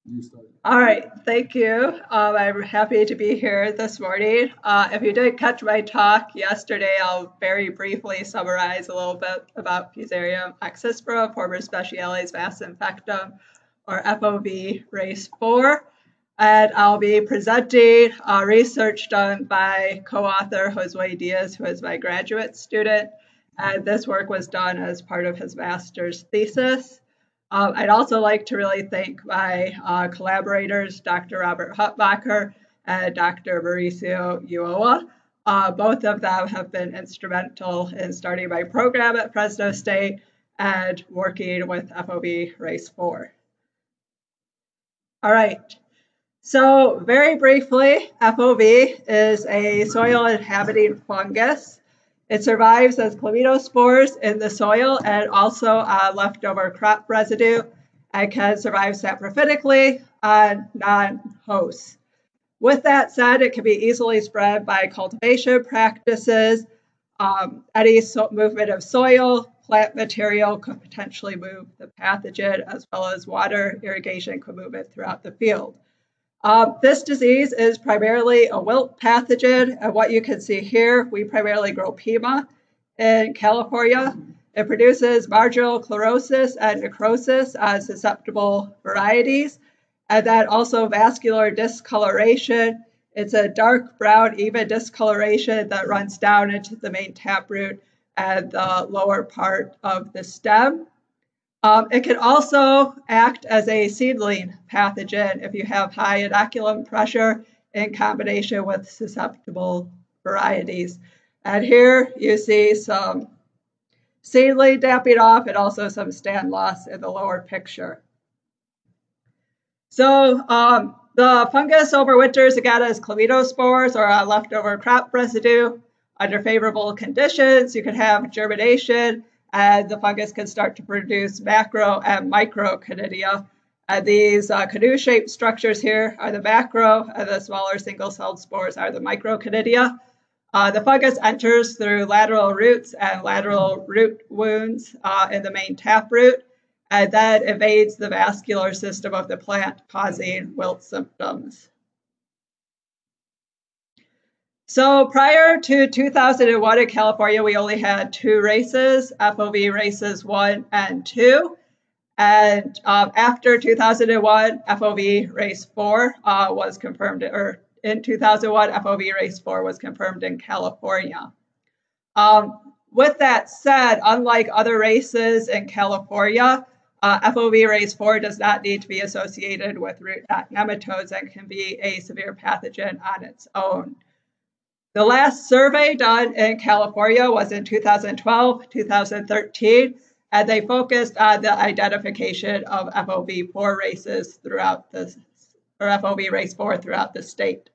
All right, thank you. I'm happy to be here this morning. If you didn't catch my talk yesterday, I'll very briefly summarize a little bit about Fusarium axispora, former Speciales vas infectum, or FOV race 4. And I'll be presenting research done by co-author Josue Diaz, who is my graduate student. And this work was done as part of his master's thesis. I'd also like to really thank my collaborators, Dr. Robert Hutbacher and Dr. Mauricio Ulloa. Both of them have been instrumental in starting my program at Fresno State and working with FOV Race 4. All right, so very briefly, FOV is a soil inhabiting fungus. It survives as chlamydospores in the soil and also leftover crop residue, and can survive saprophytically on non-hosts. With that said, it can be easily spread by cultivation practices. Any movement of soil, plant material could potentially move the pathogen, as well as water irrigation could move it throughout the field. This disease is primarily a wilt pathogen, and what you can see here, we primarily grow Pima in California. It produces marginal chlorosis and necrosis on susceptible varieties, and then also vascular discoloration. It's a dark brown, even discoloration that runs down into the main taproot and the lower part of the stem. It can also act as a seedling pathogen if you have high inoculum pressure in combination with susceptible varieties. And here you see some seedling damping off and also some stand loss in the lower picture. So the fungus overwinters again as chlamydospores or leftover crop residue. Under favorable conditions, you can have germination, and the fungus can start to produce macro and micro conidia. And these canoe-shaped structures here are the macro, and the smaller single-celled spores are the microconidia. The fungus enters through lateral roots and lateral root wounds in the main taproot, and then invades the vascular system of the plant, causing wilt symptoms. So prior to 2001 in California, we only had 2 races, FOV races 1 and 2. And after 2001, FOV race 4 was confirmed, or in 2001, FOV race 4 was confirmed in California. With that said, unlike other races in California, FOV race 4 does not need to be associated with root knot nematodes and can be a severe pathogen on its own. The last survey done in California was in 2012, 2013, and they focused on the identification of FOV4 races throughout the, or FOV race 4 throughout the state.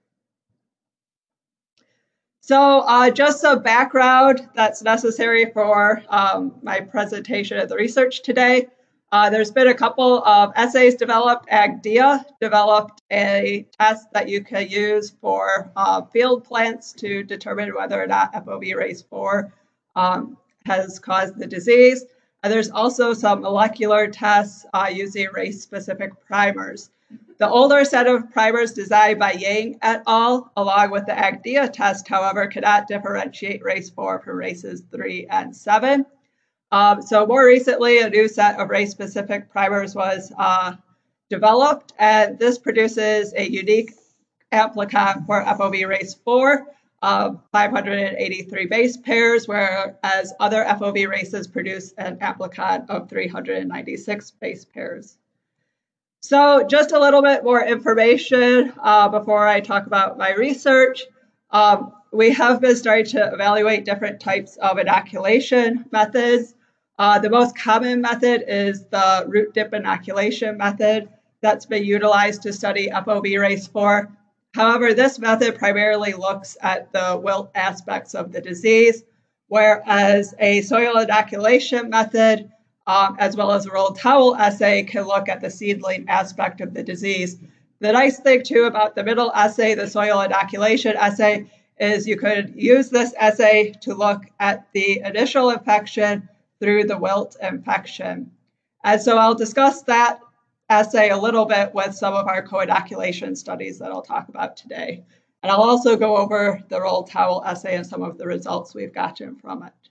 So just some background that's necessary for my presentation of the research today. There's been a couple of essays developed. AgDIA developed a test that you can use for field plants to determine whether or not FOV race 4 has caused the disease. And there's also some molecular tests using race-specific primers. The older set of primers designed by Yang et al., along with the AgDIA test, however, cannot differentiate race 4 from races 3 and 7. So more recently, a new set of race-specific primers was developed, and this produces a unique amplicon for FOV race 4 of 583 base pairs, whereas other FOV races produce an amplicon of 396 base pairs. So just a little bit more information before I talk about my research. We have been starting to evaluate different types of inoculation methods. The most common method is the root dip inoculation method that's been utilized to study FOV race 4. However, this method primarily looks at the wilt aspects of the disease, whereas a soil inoculation method, as well as a rolled towel assay, can look at the seedling aspect of the disease. The nice thing, too, about the middle assay, the soil inoculation assay, is you could use this assay to look at the initial infection through the wilt infection. And so I'll discuss that assay a little bit with some of our co-inoculation studies that I'll talk about today. And I'll also go over the rolled towel assay and some of the results we've gotten from it.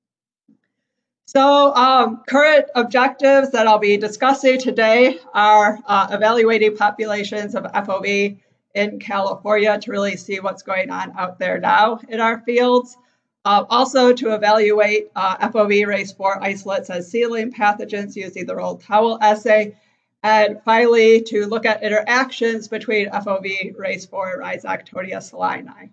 So current objectives that I'll be discussing today are evaluating populations of FOV in California to really see what's going on out there now in our fields. Also to evaluate FOV race4 isolates as seedling pathogens using the rolled towel assay. And finally, to look at interactions between FOV race4 and Rhizoctonia solani.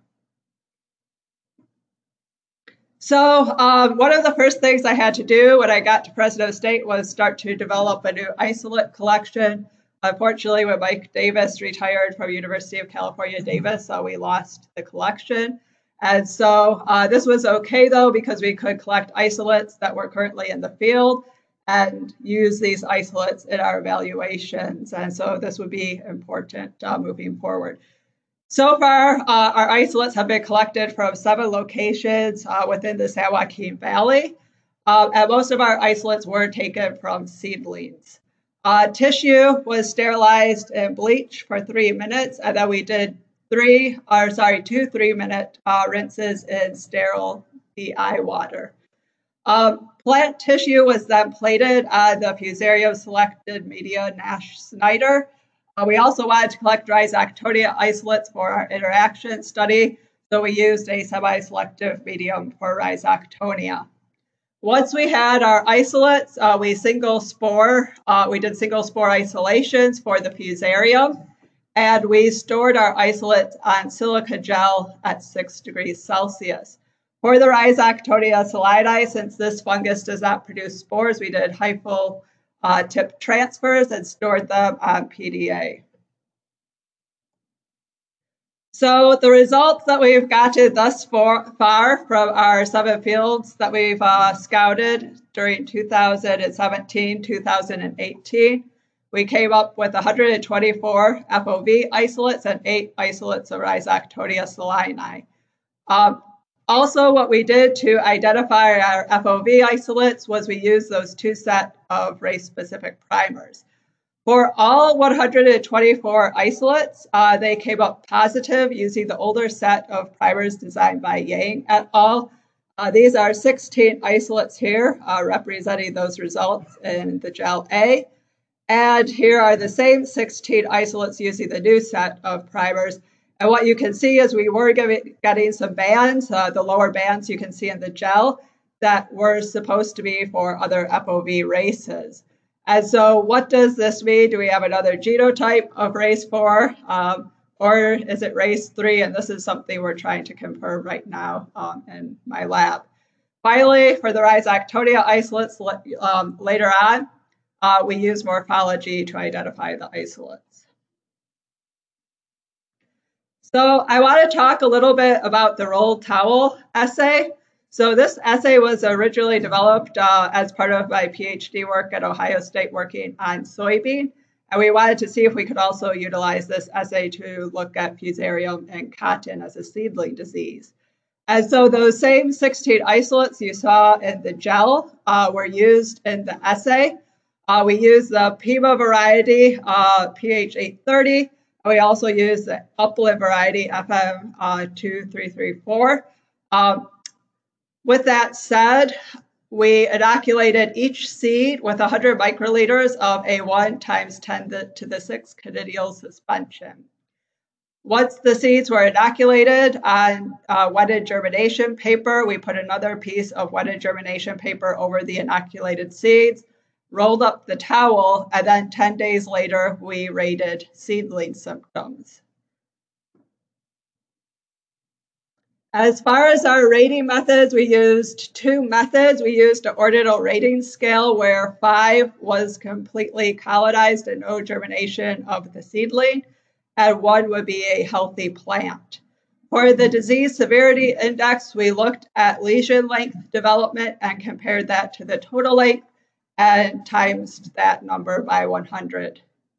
So one of the first things I had to do when I got to Fresno State was start to develop a new isolate collection. Unfortunately, when Mike Davis retired from University of California, Davis, we lost the collection. And so this was okay, though, because we could collect isolates that were currently in the field and use these isolates in our evaluations. And so this would be important moving forward. So far, our isolates have been collected from 7 locations within the San Joaquin Valley. And most of our isolates were taken from seedlings. Tissue was sterilized and bleached for 3 minutes, and then we did 2 3-minute rinses in sterile DI water. Plant tissue was then plated on the Fusarium selected media Nash Snyder. We also wanted to collect Rhizoctonia isolates for our interaction study, so we used a semi-selective medium for Rhizoctonia. Once we had our isolates, we did single spore isolations for the Fusarium, and we stored our isolates on silica gel at 6 degrees Celsius. For the Rhizoctonia solani, since this fungus does not produce spores, we did hyphal tip transfers and stored them on PDA. So the results that we've gotten thus far from our 7 fields that we've scouted during 2017, 2018, we came up with 124 FOV isolates and 8 isolates of Rhizoctonia solani. Also, what we did to identify our FOV isolates was we used those 2 sets of race-specific primers. For all 124 isolates, they came up positive using the older set of primers designed by Yang et al. These are 16 isolates here representing those results in the gel A. And here are the same 16 isolates using the new set of primers. And what you can see is we were getting some bands, the lower bands you can see in the gel, that were supposed to be for other FOV races. And so what does this mean? Do we have another genotype of race 4? Or is it race 3? And this is something we're trying to confirm right now in my lab. Finally, for the Rhizoctonia isolates later on, we use morphology to identify the isolates. So I want to talk a little bit about the rolled towel assay. So this assay was originally developed as part of my PhD work at Ohio State working on soybean. And we wanted to see if we could also utilize this assay to look at Fusarium and cotton as a seedling disease. And so those same 16 isolates you saw in the gel were used in the assay. We used the Pima variety, pH 830. We also use the upland variety, FM 2334. With that said, we inoculated each seed with 100 microliters of a 1 × 10⁶ conidial suspension. Once the seeds were inoculated on wetted germination paper, we put another piece of wetted germination paper over the inoculated seeds, rolled up the towel, and then 10 days later, we rated seedling symptoms. As far as our rating methods, we used 2 methods. We used an ordinal rating scale where 5 was completely colonized and no germination of the seedling, and 1 would be a healthy plant. For the disease severity index, we looked at lesion length development and compared that to the total length and times that number by 100.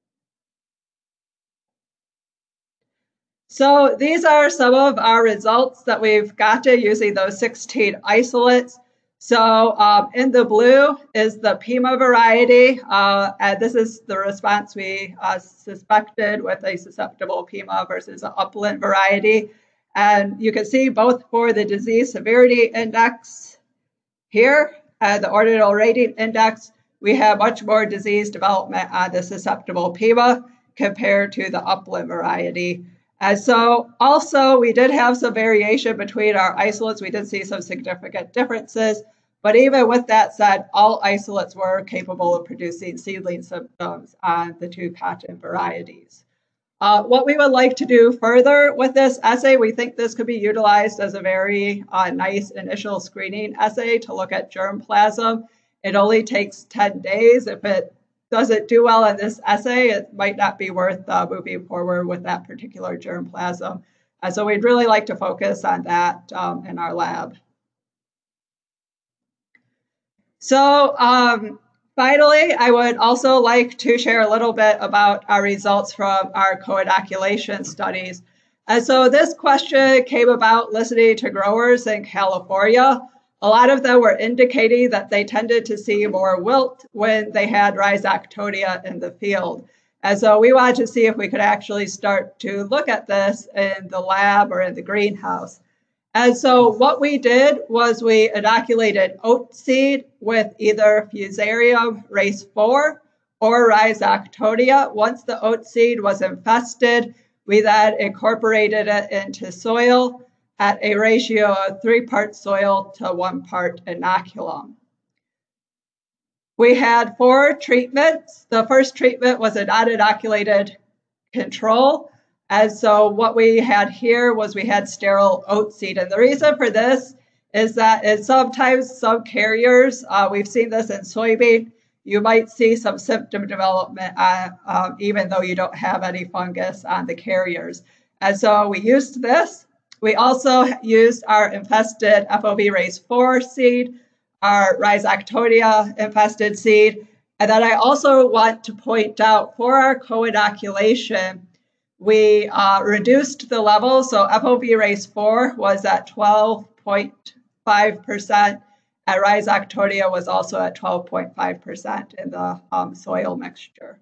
So these are some of our results that we've gotten using those 16 isolates. So in the blue is the Pima variety, and this is the response we suspected with a susceptible Pima versus an upland variety. And you can see both for the disease severity index here and the ordinal rating index, we have much more disease development on the susceptible Pima compared to the upland variety. And so also we did have some variation between our isolates. We did see some significant differences, but even with that said, all isolates were capable of producing seedling symptoms on the two patent varieties. What we would like to do further with this assay, we think this could be utilized as a very nice initial screening assay to look at germplasm. It only takes 10 days. If it doesn't do well in this assay, it might not be worth moving forward with that particular germplasm. So we'd really like to focus on that in our lab. So finally, I would also like to share a little bit about our results from our co-inoculation studies. And so this question came about listening to growers in California. A lot of them were indicating that they tended to see more wilt when they had Rhizoctonia in the field. And so we wanted to see if we could actually start to look at this in the lab or in the greenhouse. And so what we did was we inoculated oat seed with either Fusarium race 4 or Rhizoctonia. Once the oat seed was infested, we then incorporated it into soil at a ratio of 3 parts soil to 1 part inoculum. We had 4 treatments. The first treatment was a non-inoculated control. And so what we had here was we had sterile oat seed. And the reason for this is that sometimes some carriers, we've seen this in soybean, you might see some symptom development even though you don't have any fungus on the carriers. And so we used this. We also used our infested FOB race 4 seed, our Rhizoctonia infested seed. And then I also want to point out for our co-inoculation, we reduced the level. So FOB race 4 was at 12.5%, and Rhizoctonia was also at 12.5% in the soil mixture.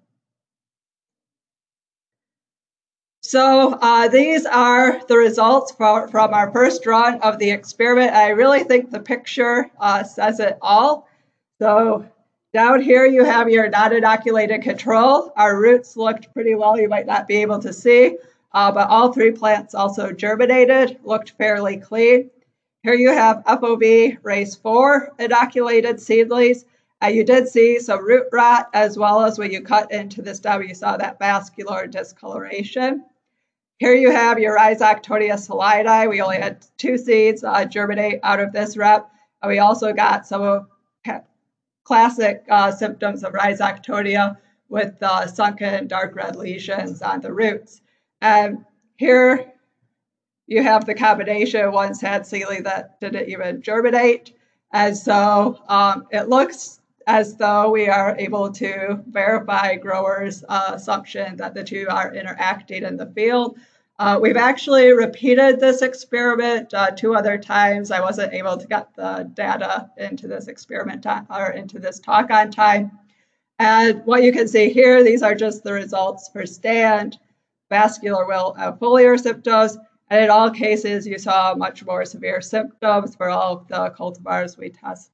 So these are the results from our first run of the experiment. I really think the picture says it all. So down here you have your non-inoculated control. Our roots looked pretty well, you might not be able to see, but all 3 plants also germinated, looked fairly clean. Here you have FOB race 4 inoculated seedlings. You did see some root rot, as well as when you cut into the stem, you saw that vascular discoloration. Here you have your Rhizoctonia solidi. We only had 2 seeds germinate out of this rep. And we also got some of classic symptoms of Rhizoctonia with sunken dark red lesions on the roots. And here you have the combination. One's had seedling that didn't even germinate. And so it looks as though we are able to verify growers' assumption that the two are interacting in the field. We've actually repeated this experiment 2 other times. I wasn't able to get the data into this experiment or into this talk on time. And what you can see here, these are just the results for stand, vascular wilt, and foliar symptoms. And in all cases, you saw much more severe symptoms for all of the cultivars we tested.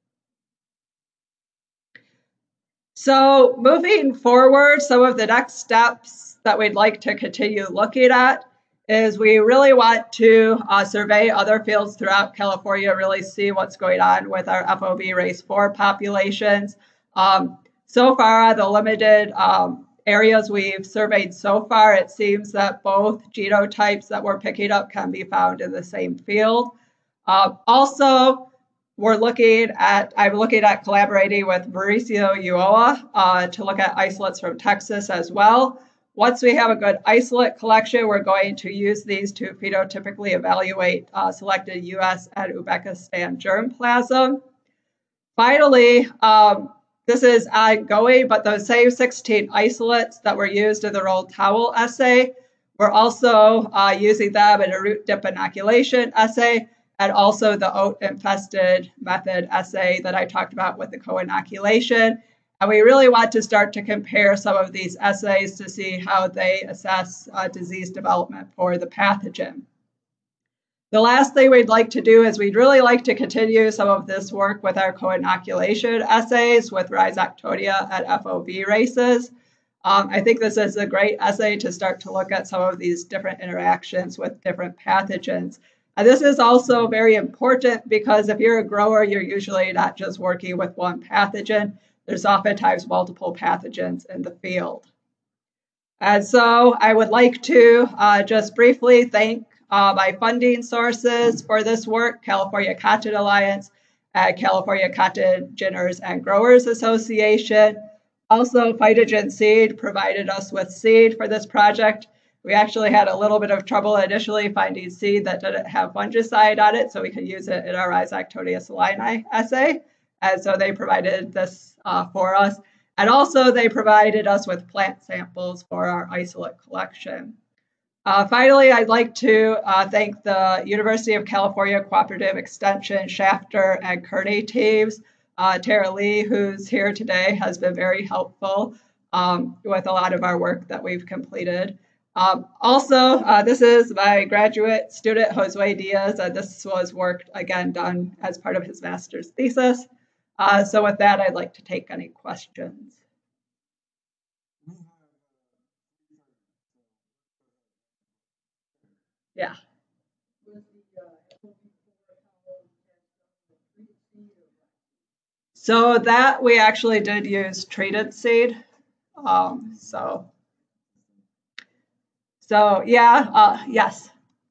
So moving forward, some of the next steps that we'd like to continue looking at is we really want to survey other fields throughout California, really see what's going on with our FOB race 4 populations. So far, the limited areas we've surveyed so far, it seems that both genotypes that we're picking up can be found in the same field. Also, I'm looking at collaborating with Mauricio Ulloa to look at isolates from Texas as well. Once we have a good isolate collection, we're going to use these to phenotypically evaluate selected US and Uzbekistan germplasm. Finally, this is ongoing, but those same 16 isolates that were used in the rolled towel assay, we're also using them in a root dip inoculation assay. and also the oat-infested method assay that I talked about with the co-inoculation. And we really want to start to compare some of these assays to see how they assess disease development for the pathogen. The last thing we'd like to do is we'd really like to continue some of this work with our co-inoculation assays with Rhizoctonia at FOV races. I think this is a great assay to start to look at some of these different interactions with different pathogens. And this is also very important because if you're a grower, you're usually not just working with one pathogen. There's oftentimes multiple pathogens in the field. And so I would like to just briefly thank my funding sources for this work, California Cotton Alliance, California Cotton Ginners and Growers Association. Also, Phytogen Seed provided us with seed for this project. We actually had a little bit of trouble initially finding seed that didn't have fungicide on it, so we could use it in our Rhizoctonia solani assay. And so they provided this for us. And also they provided us with plant samples for our isolate collection. Finally, I'd like to thank the University of California Cooperative Extension, Shafter, and Kearney teams. Tara Lee, who's here today, has been very helpful with a lot of our work that we've completed. Also, this is my graduate student, Josue Diaz, and this was work, again, done as part of his master's thesis. So with that, I'd like to take any questions. Yeah. So that we actually did use treated seed. So yeah, yes.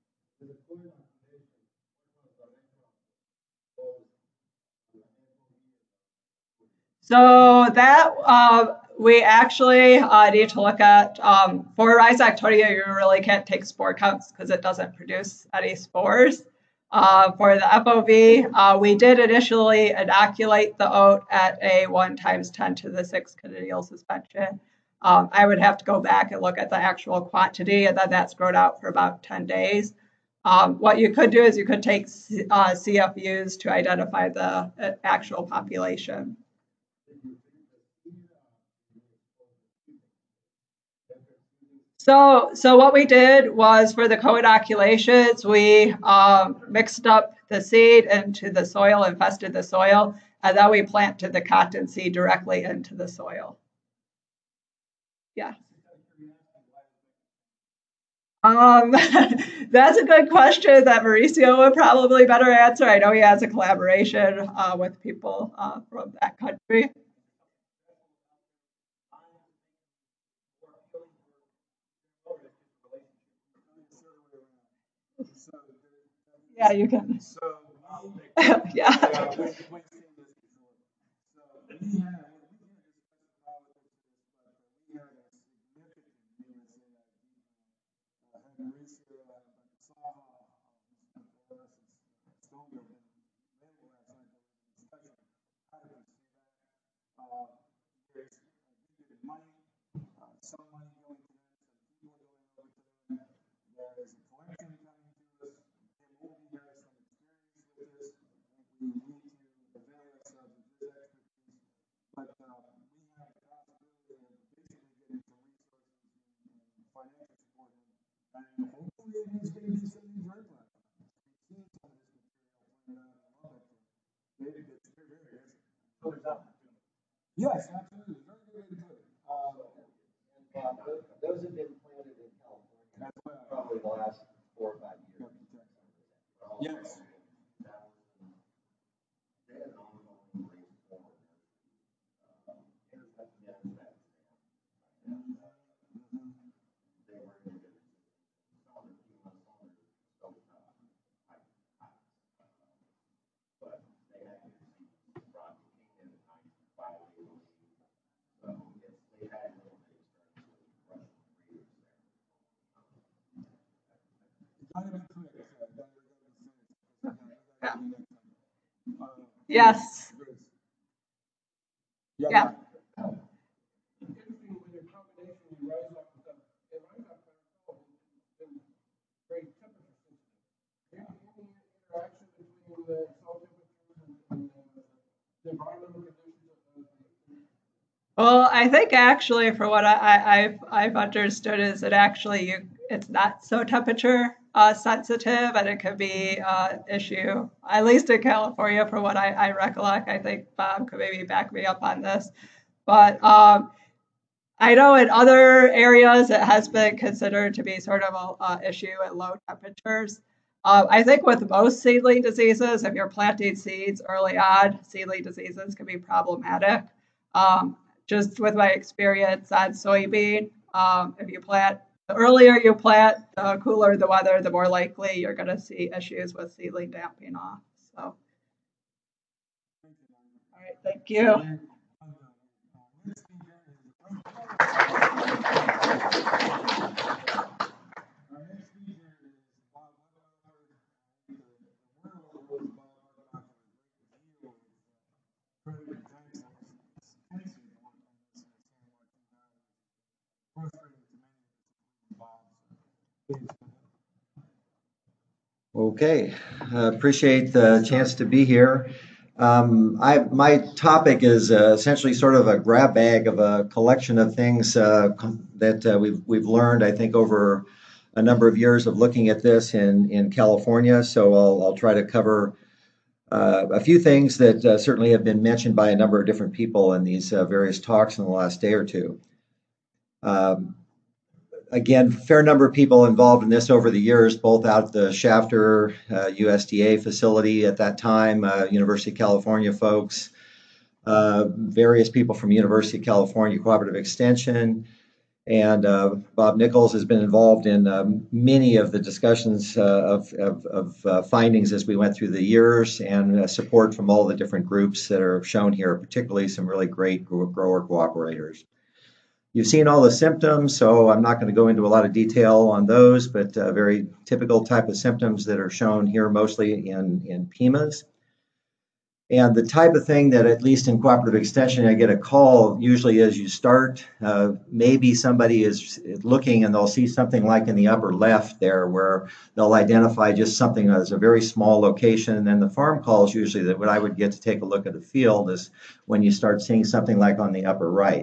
So that we actually need to look at. For Rhizoctonia, you really can't take spore counts because it doesn't produce any spores. For the FOV, we did initially inoculate the oat at a 1 × 10⁶ continual suspension. I would have to go back and look at the actual quantity, and then that's grown out for about 10 days. What you could do is you could take CFUs to identify the actual population. So what we did was for the co-inoculations, we mixed up the seed into the soil, infested the soil, and then we planted the cotton seed directly into the soil. Yeah. That's a good question that Mauricio would probably better answer. I know he has a collaboration with people from that country. Yeah, you can. Yeah. Yes, absolutely. Very good way to put it. Those have been planted in California probably the last 4 or 5 years. Yes. Yes. Yeah. the soil temperatures and the environmental conditions? Well, I think actually, for what I've understood, is that actually it's not so temperature sensitive, and it could be issue at least in California, for what I recollect. I think Bob could maybe back me up on this, but I know in other areas it has been considered to be sort of a issue at low temperatures. I think with most seedling diseases, if you're planting seeds early on, seedling diseases can be problematic. Um, just with my experience on soybean, if you plant, the earlier you plant, the cooler the weather, the more likely you're going to see issues with seedling damping off. So, all right, thank you. Okay, appreciate the chance to be here. My topic is essentially sort of a grab bag of a collection of things that we've learned, I think, over a number of years of looking at this in California. So I'll try to cover a few things that certainly have been mentioned by a number of different people in these various talks in the last day or two. Again, fair number of people involved in this over the years, both out at the Shafter USDA facility at that time, University of California folks, various people from University of California Cooperative Extension, and Bob Nichols has been involved in many of the discussions of findings as we went through the years, and support from all the different groups that are shown here, particularly some really great grower cooperators. You've seen all the symptoms, so I'm not going to go into a lot of detail on those, but very typical type of symptoms that are shown here, mostly in PIMAs. And the type of thing that, at least in cooperative extension, I get a call usually as you start. Maybe somebody is looking and they'll see something like in the upper left there, where they'll identify just something as a very small location. And then the farm calls usually that what I would get to take a look at the field is when you start seeing something like on the upper right.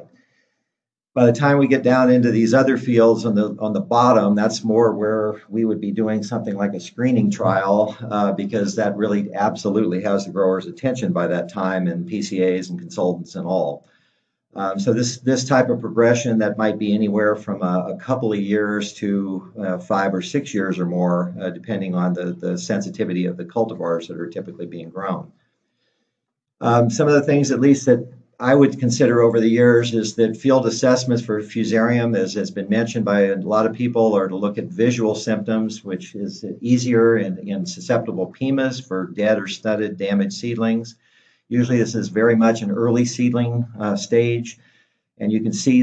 By the time we get down into these other fields on the bottom, that's more where we would be doing something like a screening trial, because that really absolutely has the grower's attention by that time, and PCAs and consultants and all. So this type of progression that might be anywhere from a couple of years to 5 or 6 years or more, depending on the sensitivity of the cultivars that are typically being grown. Some of the things, at least, that I would consider over the years is that field assessments for Fusarium, as has been mentioned by a lot of people, are to look at visual symptoms, which is easier in susceptible PIMAs for dead or studded damaged seedlings. Usually this is very much an early seedling stage, and you can see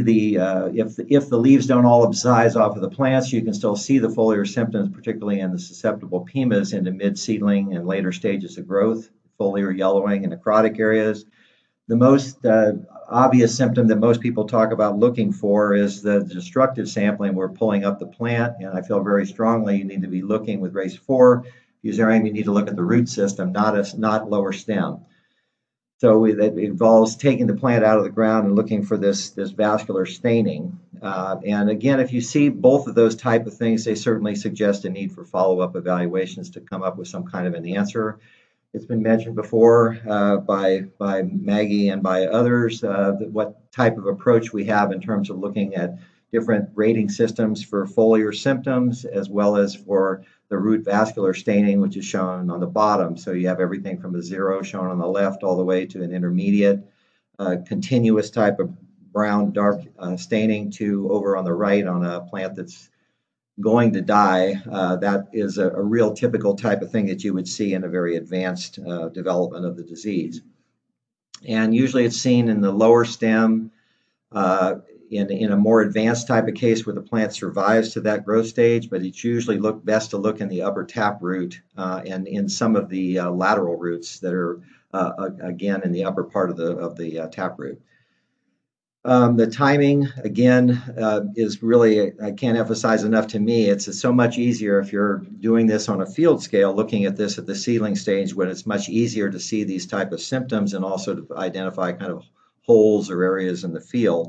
if the leaves don't all abscise off of the plants, you can still see the foliar symptoms, particularly in the susceptible PIMAs into mid-seedling and later stages of growth, foliar yellowing and necrotic areas. The most obvious symptom that most people talk about looking for is the destructive sampling. We're pulling up the plant, and I feel very strongly you need to be looking with race 4 Fusarium. You need to look at the root system, not lower stem. So that involves taking the plant out of the ground and looking for this vascular staining. And again, if you see both of those type of things, they certainly suggest a need for follow-up evaluations to come up with some kind of an answer. It's been mentioned before by Maggie and by others what type of approach we have in terms of looking at different rating systems for foliar symptoms, as well as for the root vascular staining, which is shown on the bottom. So you have everything from a 0 shown on the left all the way to an intermediate, continuous type of brown dark staining to over on the right on a plant that's going to die. That is a real typical type of thing that you would see in a very advanced development of the disease. And usually it's seen in the lower stem in a more advanced type of case where the plant survives to that growth stage, but it's usually best to look in the upper tap root and in some of the lateral roots that are again in the upper part of the tap root. The timing, again, is really, I can't emphasize enough to me, it's so much easier if you're doing this on a field scale, looking at this at the seedling stage when it's much easier to see these type of symptoms and also to identify kind of holes or areas in the field.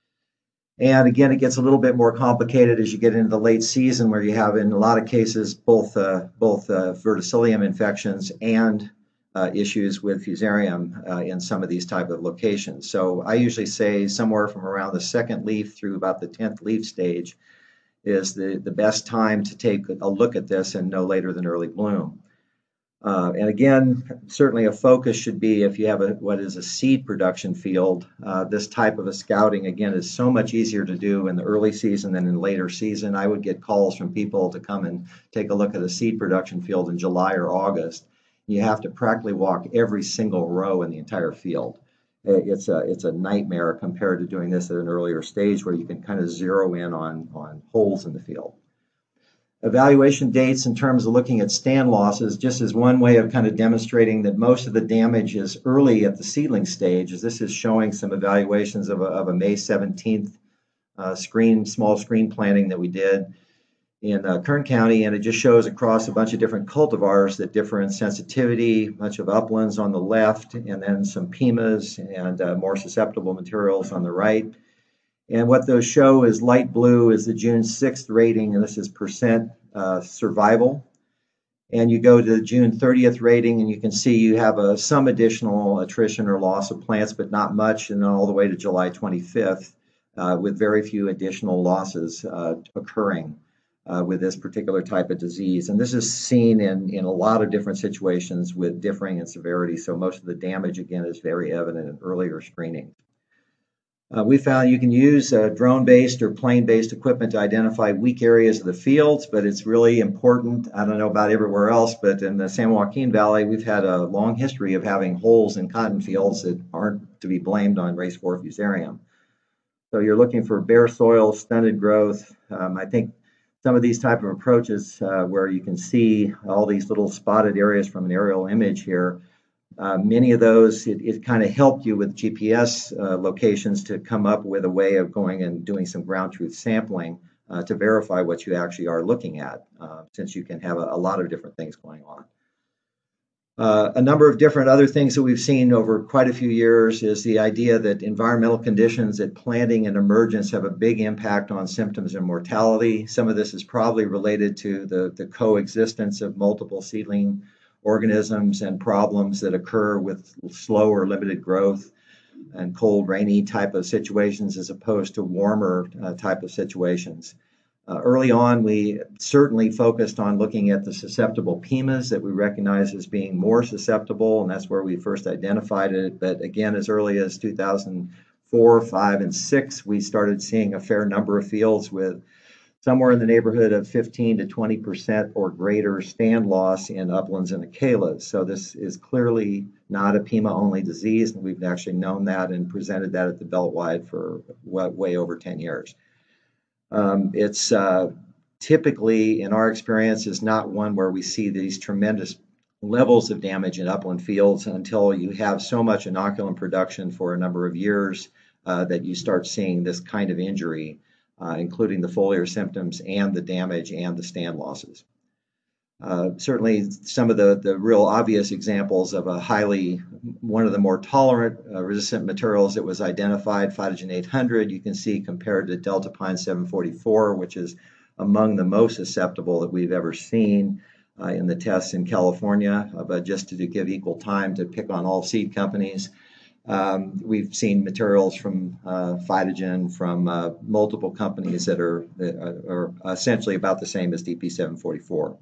And again, it gets a little bit more complicated as you get into the late season, where you have, in a lot of cases, both verticillium infections and issues with fusarium in some of these type of locations. So I usually say somewhere from around the second leaf through about the 10th leaf stage is the best time to take a look at this, and no later than early bloom. And again, certainly a focus should be if you have what is a seed production field. This type of a scouting, again, is so much easier to do in the early season than in later season. I would get calls from people to come and take a look at a seed production field in July or August. You have to practically walk every single row in the entire field. It's a nightmare compared to doing this at an earlier stage where you can kind of zero in on holes in the field. Evaluation dates in terms of looking at stand losses, just as one way of kind of demonstrating that most of the damage is early at the seedling stage, as this is showing some evaluations of a May 17th small screen planting that we did in Kern County, and it just shows across a bunch of different cultivars that differ in sensitivity, a bunch of uplands on the left, and then some Pimas and more susceptible materials on the right. And what those show is light blue is the June 6th rating, and this is percent survival. And you go to the June 30th rating, and you can see you have some additional attrition or loss of plants, but not much, and then all the way to July 25th with very few additional losses occurring with this particular type of disease. And this is seen in a lot of different situations with differing in severity, so most of the damage, again, is very evident in earlier screening. We found you can use drone-based or plane-based equipment to identify weak areas of the fields, but it's really important. I don't know about everywhere else, but in the San Joaquin Valley, we've had a long history of having holes in cotton fields that aren't to be blamed on race 4 fusarium. So you're looking for bare soil, stunted growth. I think some of these type of approaches where you can see all these little spotted areas from an aerial image here, many of those, it kind of helped you with GPS locations to come up with a way of going and doing some ground truth sampling to verify what you actually are looking at, since you can have a lot of different things going on. A number of different other things that we've seen over quite a few years is the idea that environmental conditions at planting and emergence have a big impact on symptoms and mortality. Some of this is probably related to the coexistence of multiple seedling organisms and problems that occur with slow or limited growth and cold, rainy type of situations as opposed to warmer type of situations. Early on, we certainly focused on looking at the susceptible Pimas that we recognize as being more susceptible, and that's where we first identified it. But again, as early as 2004, 5, and 6, we started seeing a fair number of fields with somewhere in the neighborhood of 15 to 20% or greater stand loss in uplands and acalas. So this is clearly not a Pima-only disease, and we've actually known that and presented that at the Beltwide for way over 10 years. It's typically, in our experience, is not one where we see these tremendous levels of damage in upland fields until you have so much inoculum production for a number of years that you start seeing this kind of injury, including the foliar symptoms and the damage and the stand losses. Certainly some of the real obvious examples of one of the more tolerant resistant materials that was identified, Phytogen 800, you can see compared to Delta Pine 744, which is among the most susceptible that we've ever seen in the tests in California. But just to give equal time to pick on all seed companies, we've seen materials from Phytogen from multiple companies that are essentially about the same as DP 744.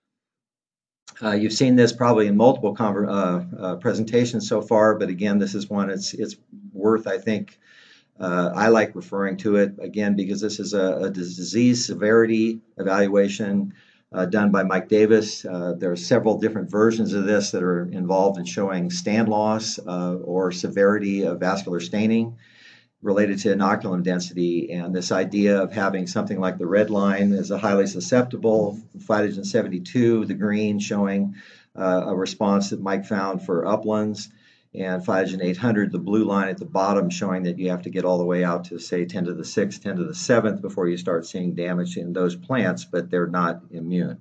You've seen this probably in multiple presentations so far, but again, this is one it's worth, I think, I like referring to it again because this is a disease severity evaluation done by Mike Davis. There are several different versions of this that are involved in showing stand loss or severity of vascular staining related to inoculum density, and this idea of having something like the red line as a highly susceptible, Phytogen 72, the green showing a response that Mike found for uplands, and Phytogen 800, the blue line at the bottom, showing that you have to get all the way out to, say, 10 to the 6th, 10 to the 7th before you start seeing damage in those plants, but they're not immune.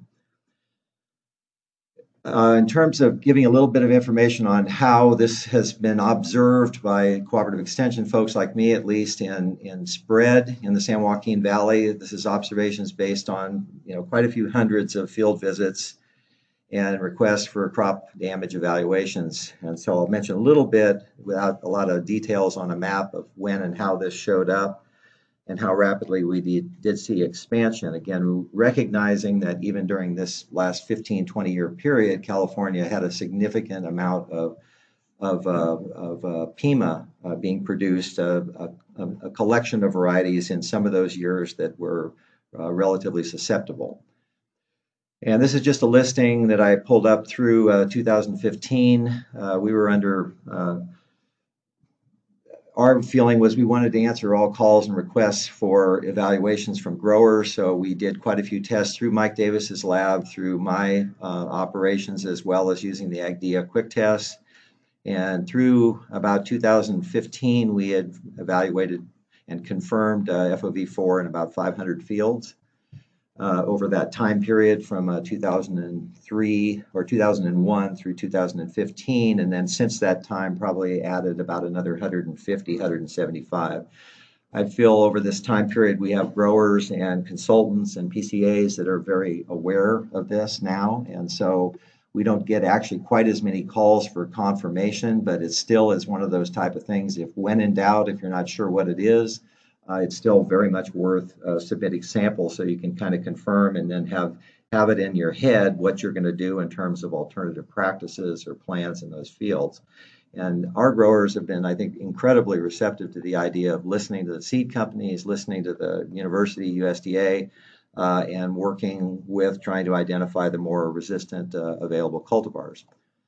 In terms of giving a little bit of information on how this has been observed by cooperative extension folks like me, at least in spread in the San Joaquin Valley, this is observations based on quite a few hundreds of field visits and requests for crop damage evaluations. And so I'll mention a little bit without a lot of details on a map of when and how this showed up and how rapidly we did see expansion. Again, recognizing that even during this last 15, 20-year period, California had a significant amount of Pima being produced, a collection of varieties in some of those years that were relatively susceptible. And this is just a listing that I pulled up through 2015. We were under our feeling was we wanted to answer all calls and requests for evaluations from growers. So we did quite a few tests through Mike Davis's lab, through my operations, as well as using the AgDia quick test. And through about 2015, we had evaluated and confirmed FOV4 in about 500 fields. Over that time period from 2003 or 2001 through 2015, and then since that time probably added about another 150, 175. I feel over this time period we have growers and consultants and PCAs that are very aware of this now, and so we don't get actually quite as many calls for confirmation, but it still is one of those type of things. If when in doubt, if you're not sure what it is, it's still very much worth submitting samples so you can kind of confirm and then have it in your head what you're going to do in terms of alternative practices or plans in those fields. And our growers have been, I think, incredibly receptive to the idea of listening to the seed companies, listening to the university, USDA, and working with trying to identify the more resistant available cultivars.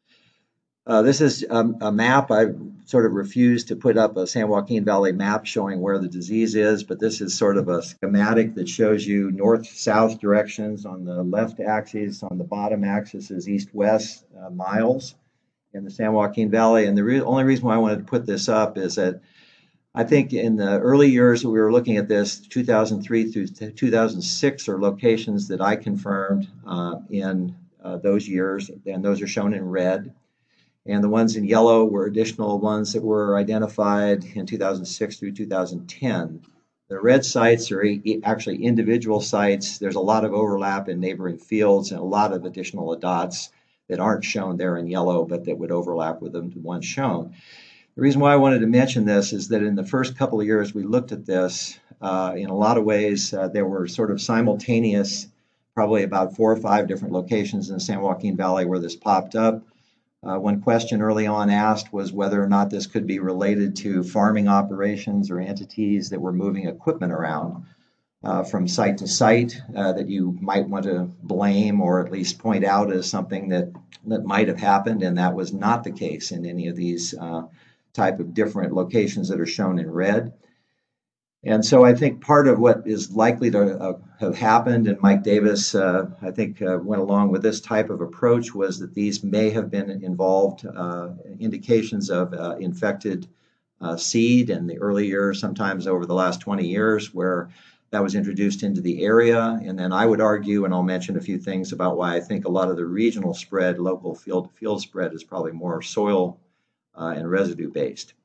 This is a map. I sort of refused to put up a San Joaquin Valley map showing where the disease is, but this is sort of a schematic that shows you north-south directions on the left axis. On the bottom axis is east-west miles in the San Joaquin Valley. And the only reason why I wanted to put this up is that I think in the early years that we were looking at this, 2003 through 2006 are locations that I confirmed in those years, and those are shown in red. And the ones in yellow were additional ones that were identified in 2006 through 2010. The red sites are actually individual sites. There's a lot of overlap in neighboring fields and a lot of additional dots that aren't shown there in yellow, but that would overlap with the ones shown. The reason why I wanted to mention this is that in the first couple of years we looked at this, in a lot of ways there were sort of simultaneous, probably about 4 or 5 different locations in the San Joaquin Valley where this popped up. One question early on asked was whether or not this could be related to farming operations or entities that were moving equipment around from site to site that you might want to blame or at least point out as something that might have happened, and that was not the case in any of these type of different locations that are shown in red. And so I think part of what is likely to have happened, and Mike Davis, I think, went along with this type of approach, was that these may have been involved indications of infected seed in the early years, sometimes over the last 20 years, where that was introduced into the area. And then I would argue, and I'll mention a few things about why I think a lot of the regional spread, local field spread, is probably more soil and residue based.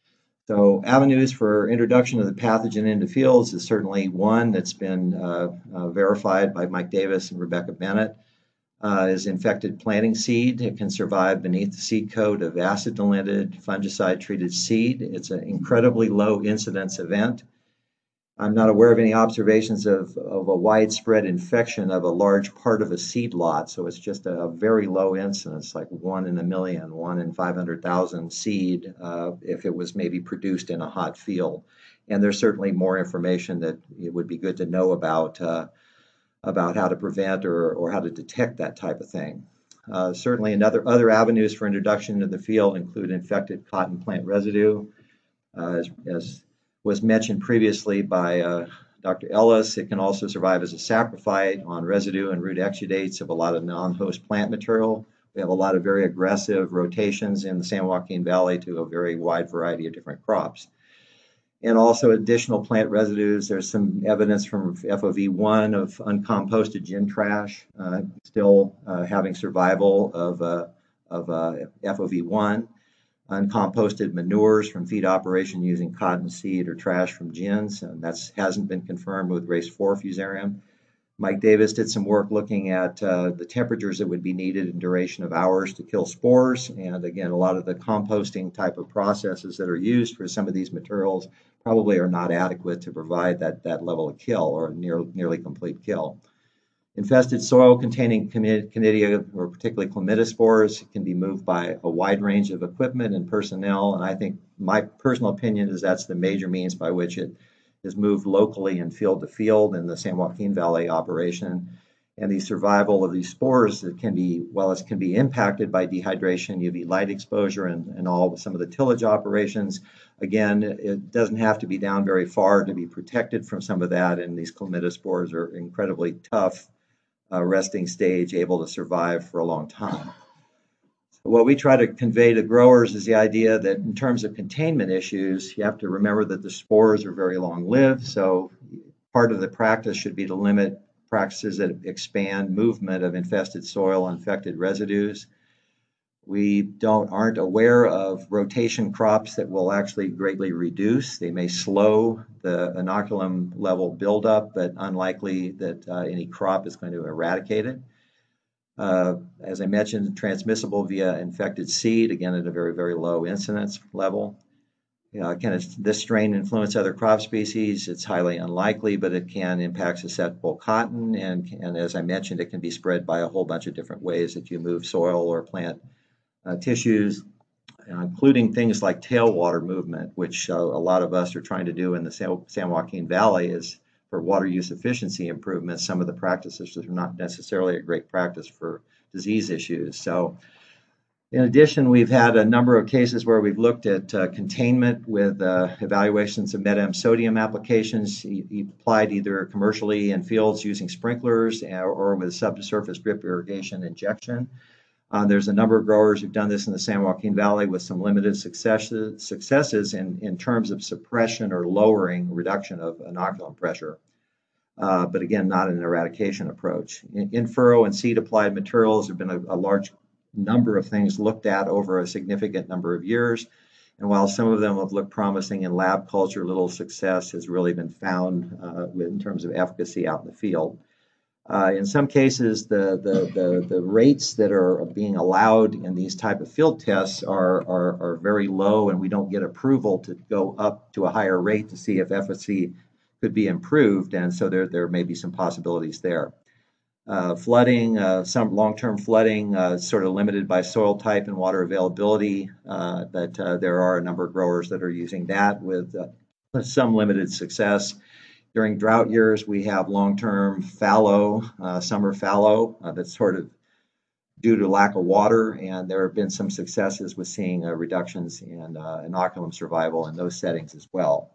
So avenues for introduction of the pathogen into fields is certainly one that's been verified by Mike Davis and Rebecca Bennett, is infected planting seed. It can survive beneath the seed coat of acid-diluted, fungicide-treated seed. It's an incredibly low incidence event. I'm not aware of any observations of a widespread infection of a large part of a seed lot, so it's just a very low incidence, like 1 in a million, 1 in 500,000 seed, if it was maybe produced in a hot field. And there's certainly more information that it would be good to know about how to prevent or how to detect that type of thing. Certainly other avenues for introduction into the field include infected cotton plant residue, as was mentioned previously by Dr. Ellis. It can also survive as a saprophyte on residue and root exudates of a lot of non-host plant material We have a lot of very aggressive rotations in the San Joaquin Valley to a very wide variety of different crops. And also additional plant residues. There's some evidence from FOV1 of uncomposted gin trash still having survival of FOV1. Uncomposted manures from feed operation using cotton seed or trash from gins, and that hasn't been confirmed with race 4 Fusarium. Mike Davis did some work looking at the temperatures that would be needed in duration of hours to kill spores, and again, a lot of the composting type of processes that are used for some of these materials probably are not adequate to provide that level of kill or nearly complete kill. Infested soil containing Conidia, or particularly chlamydospores, can be moved by a wide range of equipment and personnel, and I think my personal opinion is that's the major means by which it is moved locally and field to field in the San Joaquin Valley operation. And the survival of these spores that can be impacted by dehydration, UV light exposure, and some of the tillage operations. Again, it doesn't have to be down very far to be protected from some of that, and these chlamydospores are incredibly tough resting stage, able to survive for a long time. So what we try to convey to growers is the idea that in terms of containment issues, you have to remember that the spores are very long-lived, so part of the practice should be to limit practices that expand movement of infested soil and infected residues. We aren't aware of rotation crops that will actually greatly reduce. They may slow the inoculum level buildup, but unlikely that any crop is going to eradicate it. As I mentioned, transmissible via infected seed, again at a very, very low incidence level. Can this strain influence other crop species? It's highly unlikely, but it can impact susceptible cotton, and as I mentioned, it can be spread by a whole bunch of different ways that you move soil or plant tissues, including things like tailwater movement, which a lot of us are trying to do in the San Joaquin Valley is for water use efficiency improvements. Some of the practices are not necessarily a great practice for disease issues. So in addition, we've had a number of cases where we've looked at containment with evaluations of METM sodium applications applied either commercially in fields using sprinklers or with subsurface drip irrigation injection. There's a number of growers who've done this in the San Joaquin Valley with some limited successes in terms of suppression or reduction of inoculum pressure, but again, not an eradication approach. In furrow and seed applied materials have been a large number of things looked at over a significant number of years, and while some of them have looked promising in lab culture, little success has really been found in terms of efficacy out in the field. In some cases, the rates that are being allowed in these type of field tests are very low, and we don't get approval to go up to a higher rate to see if efficacy could be improved, and so there may be some possibilities there. Flooding, some long-term flooding, sort of limited by soil type and water availability, but there are a number of growers that are using that with some limited success. During drought years, we have long-term fallow, summer fallow, that's sort of due to lack of water, and there have been some successes with seeing reductions in inoculum survival in those settings as well.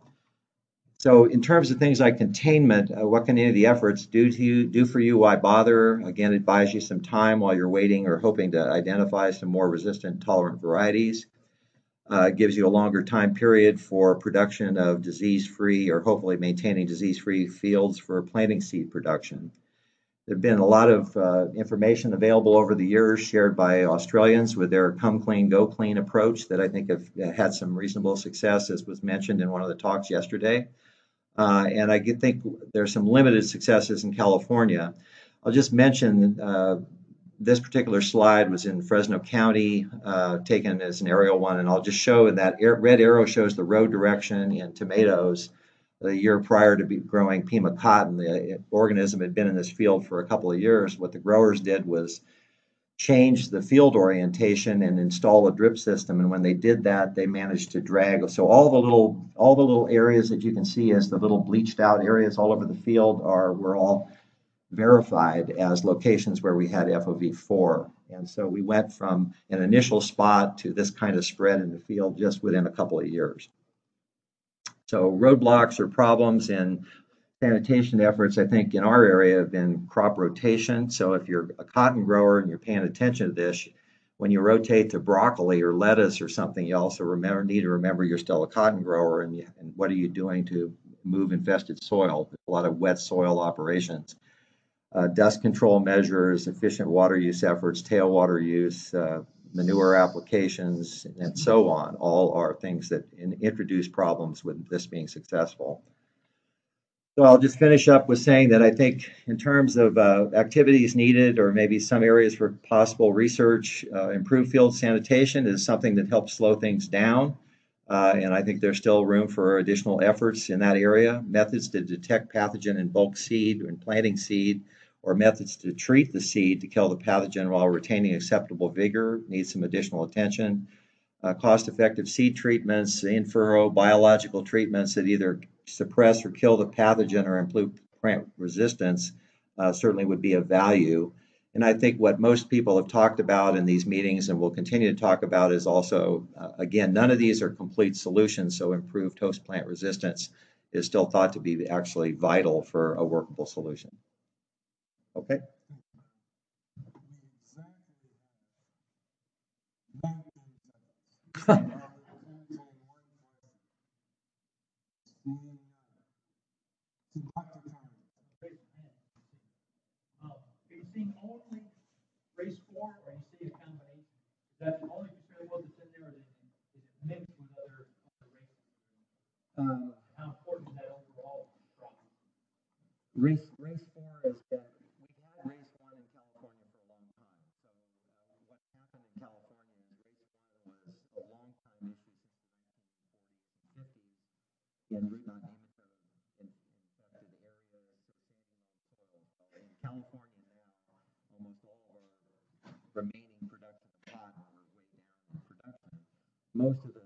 So in terms of things like containment, what can any of the efforts do for you? Why bother? Again, it buys you some time while you're waiting or hoping to identify some more resistant tolerant varieties. Gives you a longer time period for production of disease-free or hopefully maintaining disease-free fields for planting seed production. There have been a lot of information available over the years shared by Australians with their come clean, go clean approach that I think have had some reasonable success, as was mentioned in one of the talks yesterday. And I think there's some limited successes in California. I'll just mention this particular slide was in Fresno County, taken as an aerial one, and I'll just show that red arrow shows the row direction in tomatoes the year prior to growing Pima cotton. The organism had been in this field for a couple of years. What the growers did was change the field orientation and install a drip system, and when they did that, they managed to drag. So all the little areas that you can see as the little bleached out areas all over the field were all verified as locations where we had FOV4. And so we went from an initial spot to this kind of spread in the field just within a couple of years. So roadblocks or problems in sanitation efforts, I think in our area have been crop rotation. So if you're a cotton grower and you're paying attention to this, when you rotate to broccoli or lettuce or something, you also need to remember you're still a cotton grower, and what are you doing to move infested soil? A lot of wet soil operations. Dust control measures, efficient water use efforts, tailwater use, manure applications, and so on, all are things that introduce problems with this being successful. So I'll just finish up with saying that I think in terms of activities needed or maybe some areas for possible research, improved field sanitation is something that helps slow things down. And I think there's still room for additional efforts in that area. Methods to detect pathogen in bulk seed and planting seed, or methods to treat the seed to kill the pathogen while retaining acceptable vigor need some additional attention. Cost-effective seed treatments, in-furrow biological treatments that either suppress or kill the pathogen or improve plant resistance certainly would be of value. And I think what most people have talked about in these meetings and will continue to talk about is also, again, none of these are complete solutions, so improved host plant resistance is still thought to be actually vital for a workable solution. Okay. Are you seeing only race 4 or are you seeing a combination? Is that the only material that's in there or is it mixed with other races? How important is that overall problem? Race 4 is that we've had race 1 in California for a long time. So what happened in California is race 1 was a long time issue since the 1940s and 50s in root knot nematode infected areas, so sandy loam soils. In California now, almost all of our remaining production of cotton, we're way down in production. Most of